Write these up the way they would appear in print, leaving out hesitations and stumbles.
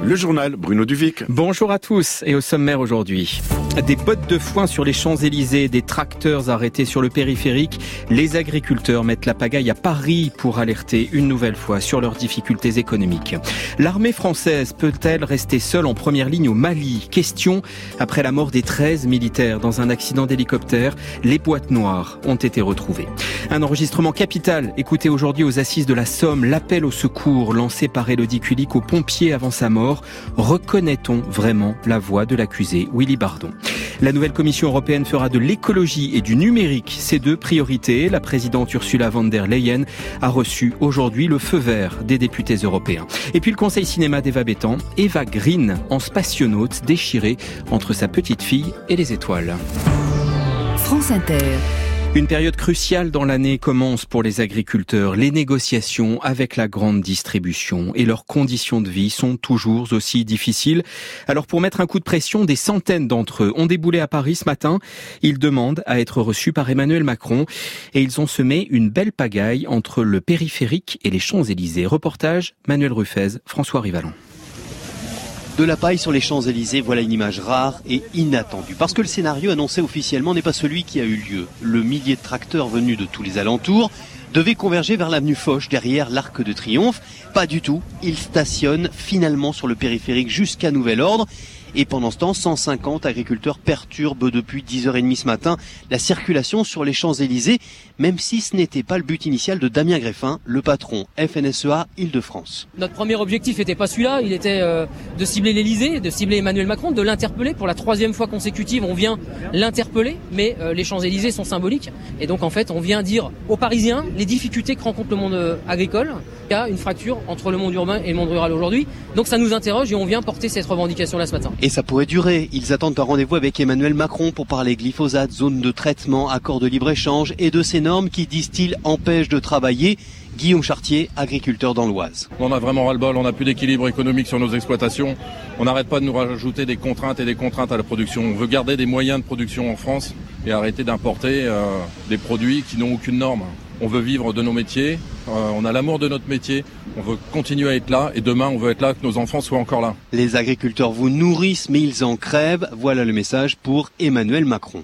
Le journal Bruno Duvic. Bonjour à tous et au sommaire aujourd'hui. Des bottes de foin sur les Champs-Élysées, des tracteurs arrêtés sur le périphérique. Les agriculteurs mettent la pagaille à Paris pour alerter une nouvelle fois sur leurs difficultés économiques. L'armée française peut-elle rester seule en première ligne au Mali ? Question après la mort des 13 militaires dans un accident d'hélicoptère. Les boîtes noires ont été retrouvées. Un enregistrement capital écouté aujourd'hui aux Assises de la Somme. L'appel au secours lancé par Élodie Kulik aux pompiers avant sa mort. Reconnaît-on vraiment la voix de l'accusé Willy Bardon ? La nouvelle Commission européenne fera de l'écologie et du numérique ses deux priorités. La présidente Ursula von der Leyen a reçu aujourd'hui le feu vert des députés européens. Et puis le conseil cinéma d'Eva Bétan, Eva Green en spationaute déchirée entre sa petite fille et les étoiles. France Inter. Une période cruciale dans l'année commence pour les agriculteurs. Les négociations avec la grande distribution et leurs conditions de vie sont toujours aussi difficiles. Alors pour mettre un coup de pression, des centaines d'entre eux ont déboulé à Paris ce matin. Ils demandent à être reçus par Emmanuel Macron et ils ont semé une belle pagaille entre le périphérique et les Champs-Élysées. Reportage Manuel Ruffez, François Rivalon. De la paille sur les Champs-Élysées, voilà une image rare et inattendue. Parce que le scénario annoncé officiellement n'est pas celui qui a eu lieu. Le millier de tracteurs venus de tous les alentours devait converger vers l'avenue Foch, derrière l'Arc de Triomphe. Pas du tout. Ils stationnent finalement sur le périphérique jusqu'à nouvel ordre. Et pendant ce temps, 150 agriculteurs perturbent depuis 10h30 ce matin la circulation sur les Champs-Élysées, même si ce n'était pas le but initial de Damien Greffin, le patron FNSEA Île-de-France. Notre premier objectif n'était pas celui-là, il était de cibler l'Élysée, de cibler Emmanuel Macron, de l'interpeller. Pour la 3e fois consécutive, on vient l'interpeller, mais les Champs-Élysées sont symboliques. Et donc en fait, on vient dire aux Parisiens les difficultés que rencontre le monde agricole. Il y a une fracture entre le monde urbain et le monde rural aujourd'hui. Donc ça nous interroge et on vient porter cette revendication-là ce matin. Et ça pourrait durer. Ils attendent un rendez-vous avec Emmanuel Macron pour parler glyphosate, zone de traitement, accord de libre-échange et de ces normes qui, disent-ils, empêchent de travailler. Guillaume Chartier, agriculteur dans l'Oise. On a vraiment ras-le-bol, on n'a plus d'équilibre économique sur nos exploitations. On n'arrête pas de nous rajouter des contraintes et des contraintes à la production. On veut garder des moyens de production en France et arrêter d'importer des produits qui n'ont aucune norme. On veut vivre de nos métiers, on a l'amour de notre métier, on veut continuer à être là et demain on veut être là, que nos enfants soient encore là. Les agriculteurs vous nourrissent mais ils en crèvent, voilà le message pour Emmanuel Macron.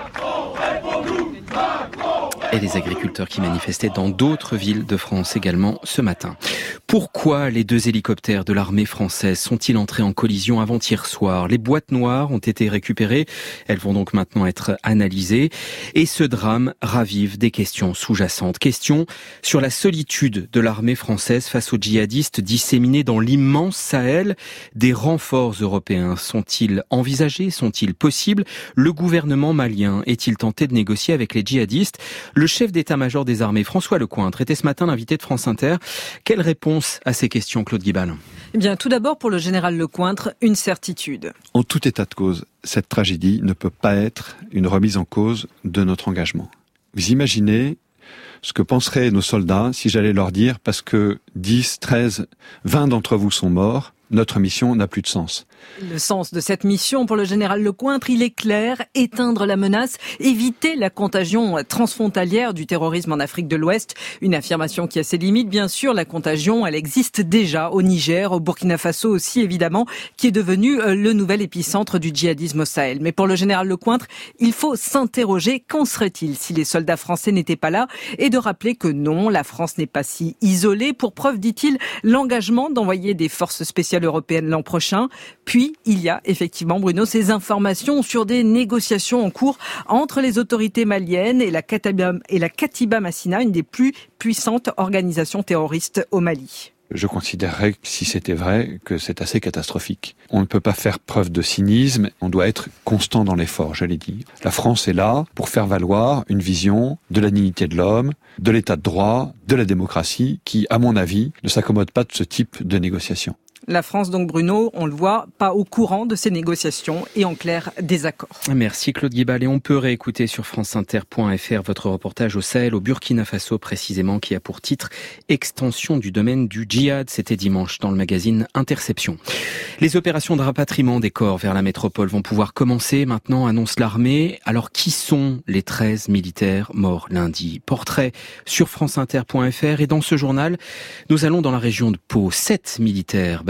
Et les agriculteurs qui manifestaient dans d'autres villes de France également ce matin. Pourquoi les 2 hélicoptères de l'armée française sont-ils entrés en collision avant-hier soir ? Les boîtes noires ont été récupérées, elles vont donc maintenant être analysées. Et ce drame ravive des questions sous-jacentes. Questions sur la solitude de l'armée française face aux djihadistes disséminés dans l'immense Sahel. Des renforts européens sont-ils envisagés ? Sont-ils possibles ? Le gouvernement malien est-il tenté de négocier avec les djihadistes ? Le chef d'état-major des armées, François Lecointre, était ce matin l'invité de France Inter. Quelle réponse à ces questions, Claude Guibal ? Eh bien, tout d'abord, pour le général Lecointre, une certitude. En tout état de cause, cette tragédie ne peut pas être une remise en cause de notre engagement. Vous imaginez ce que penseraient nos soldats si j'allais leur dire, parce que 10, 13, 20 d'entre vous sont morts, notre mission n'a plus de sens. Le sens de cette mission pour le général Lecointre, il est clair, éteindre la menace, éviter la contagion transfrontalière du terrorisme en Afrique de l'Ouest. Une affirmation qui a ses limites, bien sûr. La contagion, elle existe déjà au Niger, au Burkina Faso aussi, évidemment, qui est devenu le nouvel épicentre du djihadisme au Sahel. Mais pour le général Lecointre, il faut s'interroger, qu'en serait-il si les soldats français n'étaient pas là? Et de rappeler que non, la France n'est pas si isolée. Pour preuve, dit-il, l'engagement d'envoyer des forces spéciales européennes l'an prochain. Puis, il y a effectivement, Bruno, ces informations sur des négociations en cours entre les autorités maliennes et la Katiba Massina, une des plus puissantes organisations terroristes au Mali. Je considérerais, si c'était vrai, que c'est assez catastrophique. On ne peut pas faire preuve de cynisme, on doit être constant dans l'effort, j'allais dire. La France est là pour faire valoir une vision de la dignité de l'homme, de l'état de droit, de la démocratie, qui, à mon avis, ne s'accommode pas de ce type de négociation. La France, donc Bruno, on le voit, pas au courant de ces négociations et en clair, désaccord. Merci Claude Guibal. Et on peut réécouter sur franceinter.fr votre reportage au Sahel, au Burkina Faso précisément, qui a pour titre « Extension du domaine du djihad ». C'était dimanche dans le magazine Interception. Les opérations de rapatriement des corps vers la métropole vont pouvoir commencer maintenant, annonce l'armée. Alors qui sont les 13 militaires morts lundi ? Portrait sur franceinter.fr. Et dans ce journal, nous allons dans la région de Pau. 7 militaires basés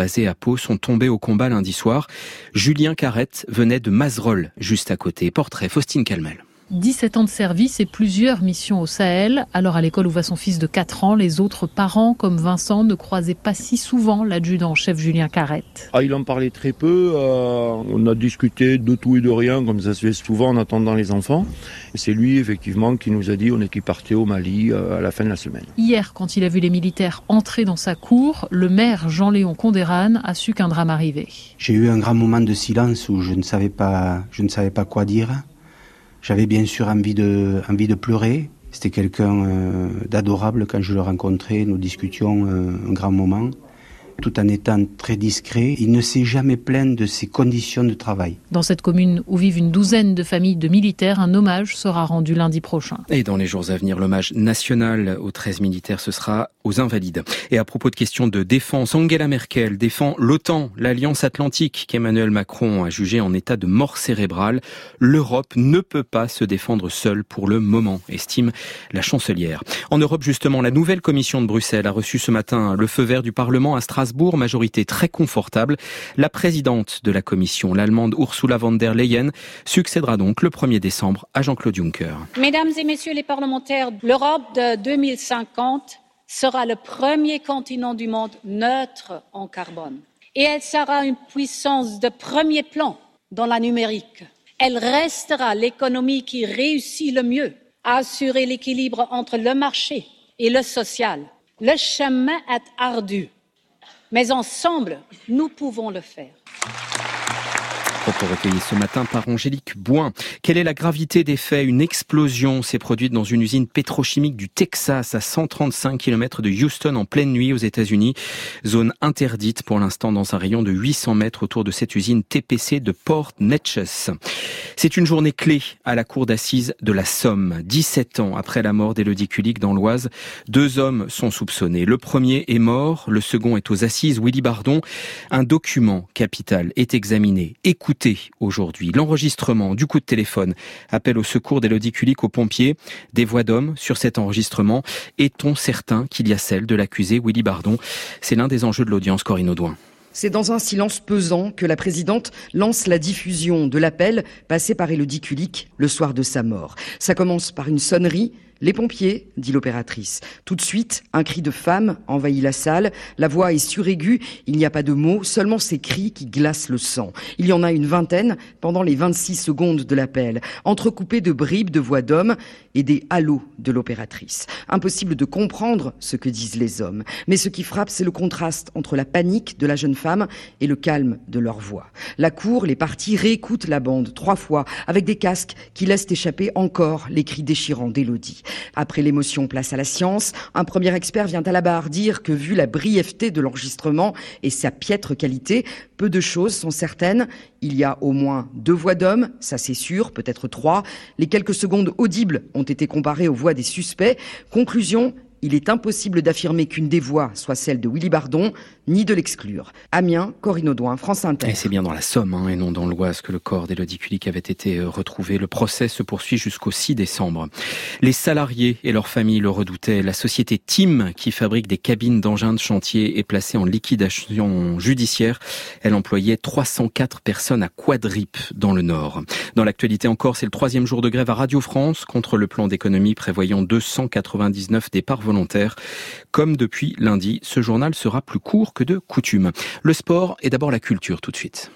basé à Pau, sont tombés au combat lundi soir. Julien Carrette venait de Mazerolles, juste à côté. Portrait, Faustine Calmel. 17 ans de service et plusieurs missions au Sahel. Alors à l'école où va son fils de 4 ans, les autres parents, comme Vincent, ne croisaient pas si souvent l'adjudant-chef Julien Carrette. Il en parlait très peu. On a discuté de tout et de rien, comme ça se fait souvent en attendant les enfants. Et c'est lui, effectivement, qui nous a dit qu'il partait au Mali à la fin de la semaine. Hier, quand il a vu les militaires entrer dans sa cour, le maire Jean-Léon Condérane a su qu'un drame arrivait. J'ai eu un grand moment de silence où je ne savais pas quoi dire. J'avais bien sûr envie de pleurer. C'était quelqu'un d'adorable quand je le rencontrais. Nous discutions un grand moment. Tout en étant très discret, il ne s'est jamais plaint de ses conditions de travail. Dans cette commune où vivent une douzaine de familles de militaires, un hommage sera rendu lundi prochain. Et dans les jours à venir, l'hommage national aux 13 militaires, ce sera aux Invalides. Et à propos de questions de défense, Angela Merkel défend l'OTAN, l'Alliance Atlantique qu'Emmanuel Macron a jugée en état de mort cérébrale. L'Europe ne peut pas se défendre seule pour le moment, estime la chancelière. En Europe, justement, la nouvelle commission de Bruxelles a reçu ce matin le feu vert du Parlement à Strasbourg, majorité très confortable. La présidente de la commission, l'Allemande Ursula von der Leyen, succédera donc le 1er décembre à Jean-Claude Juncker. Mesdames et messieurs les parlementaires, l'Europe de 2050 sera le premier continent du monde neutre en carbone. Et elle sera une puissance de premier plan dans la numérique. Elle restera l'économie qui réussit le mieux à assurer l'équilibre entre le marché et le social. Le chemin est ardu. Mais ensemble, nous pouvons le faire. Propos recueillis ce matin par Angélique Bouin. Quelle est la gravité des faits ? Une explosion s'est produite dans une usine pétrochimique du Texas à 135 km de Houston en pleine nuit aux États-Unis. Zone interdite pour l'instant dans un rayon de 800 mètres autour de cette usine TPC de Port Neches. C'est une journée clé à la cour d'assises de la Somme. 17 ans après la mort d'Élodie Kulik dans l'Oise, 2 hommes sont soupçonnés. Le premier est mort, le second est aux assises, Willy Bardon. Un document capital est examiné. Écoutez aujourd'hui l'enregistrement du coup de téléphone. Appel au secours d'Élodie Kulik aux pompiers. Des voix d'hommes sur cet enregistrement. Est-on certain qu'il y a celle de l'accusé Willy Bardon ? C'est l'un des enjeux de l'audience, Corinne Audouin. C'est dans un silence pesant que la présidente lance la diffusion de l'appel passé par Élodie Kulik le soir de sa mort. Ça commence par une sonnerie. Les pompiers, dit l'opératrice. Tout de suite, un cri de femme envahit la salle. La voix est suraiguë, il n'y a pas de mots, seulement ces cris qui glacent le sang. Il y en a une vingtaine pendant les 26 secondes de l'appel, entrecoupés de bribes de voix d'hommes et des halos de l'opératrice. Impossible de comprendre ce que disent les hommes. Mais ce qui frappe, c'est le contraste entre la panique de la jeune femme et le calme de leur voix. La cour, les parties réécoutent la bande 3 fois avec des casques qui laissent échapper encore les cris déchirants d'Élodie. Après l'émotion, place à la science. Un premier expert vient à la barre dire que vu la brièveté de l'enregistrement et sa piètre qualité, peu de choses sont certaines. Il y a au moins 2 voix d'hommes, ça c'est sûr, peut-être 3. Les quelques secondes audibles ont été comparées aux voix des suspects. Conclusion, il est impossible d'affirmer qu'une des voix soit celle de Willy Bardon, ni de l'exclure. Amiens, Corinne Audouin, France Inter. Et c'est bien dans la Somme et non dans l'Oise que le corps d'Élodie Kulik avait été retrouvé. Le procès se poursuit jusqu'au 6 décembre. Les salariés et leurs familles le redoutaient. La société Tim, qui fabrique des cabines d'engins de chantier, est placée en liquidation judiciaire. Elle employait 304 personnes à Quadrip, dans le Nord. Dans l'actualité encore, c'est le 3e jour de grève à Radio France contre le plan d'économie prévoyant 299 départs volontaires. Comme depuis lundi, ce journal sera plus court que de coutume. Le sport et d'abord la culture tout de suite.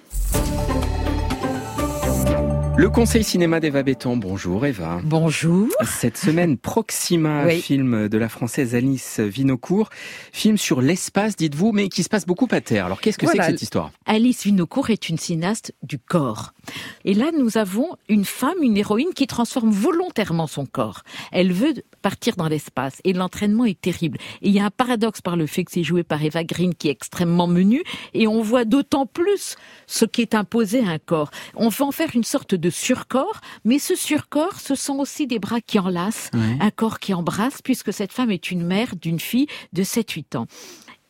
Le Conseil cinéma d'Eva Béton. Bonjour Eva. Bonjour. Cette semaine, Proxima, oui. Film de la française Alice Vinocourt. Film sur l'espace, dites-vous, mais qui se passe beaucoup à terre. Alors qu'est-ce que c'est que cette histoire ? Alice Vinocourt est une cinéaste du corps. Et là, nous avons une femme, une héroïne qui transforme volontairement son corps. Elle veut partir dans l'espace et l'entraînement est terrible. Et il y a un paradoxe par le fait que c'est joué par Eva Green qui est extrêmement menue et on voit d'autant plus ce qui est imposé à un corps. On va en faire une sorte de surcorps, mais ce surcorps, ce sont aussi des bras qui enlacent, un corps qui embrasse, puisque cette femme est une mère d'une fille de 7-8 ans.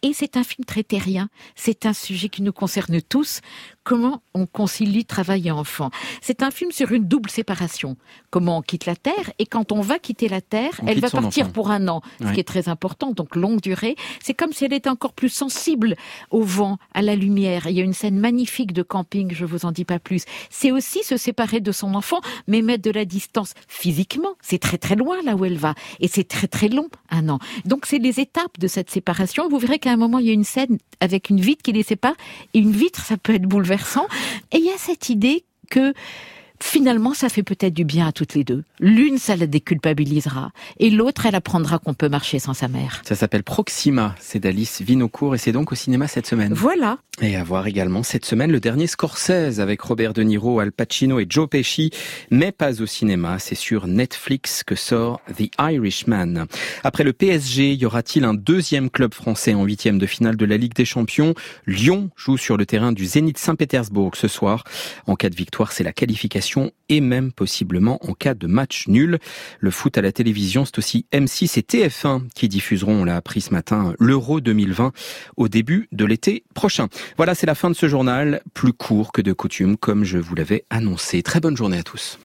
Et c'est un film très terrien. C'est un sujet qui nous concerne tous. Comment on concilie travail et enfant. C'est un film sur une double séparation. Comment on quitte la Terre, et quand on va quitter la Terre, elle va partir pour un an, ce qui est très important, donc longue durée. C'est comme si elle était encore plus sensible au vent, à la lumière. Il y a une scène magnifique de camping, je vous en dis pas plus. C'est aussi se séparer de son enfant, mais mettre de la distance physiquement. C'est très très loin là où elle va, et c'est très très long, un an. Donc c'est les étapes de cette séparation. Vous verrez qu'à un moment, il y a une scène avec une vitre qui les sépare, et une vitre, ça peut être bouleversant. Et il y a cette idée que finalement, ça fait peut-être du bien à toutes les deux. L'une, ça la déculpabilisera. Et l'autre, elle apprendra qu'on peut marcher sans sa mère. Ça s'appelle Proxima. C'est d'Alice Vinocourt et c'est donc au cinéma cette semaine. Voilà. Et à voir également cette semaine le dernier Scorsese avec Robert De Niro, Al Pacino et Joe Pesci. Mais pas au cinéma. C'est sur Netflix que sort The Irishman. Après le PSG, y aura-t-il un deuxième club français en 8e de finale de la Ligue des Champions? Lyon joue sur le terrain du Zénith Saint-Pétersbourg ce soir. En cas de victoire, c'est la qualification et même possiblement en cas de match nul. Le foot à la télévision, c'est aussi M6 et TF1 qui diffuseront, on l'a appris ce matin, l'Euro 2020 au début de l'été prochain. Voilà, c'est la fin de ce journal, plus court que de coutume, comme je vous l'avais annoncé. Très bonne journée à tous.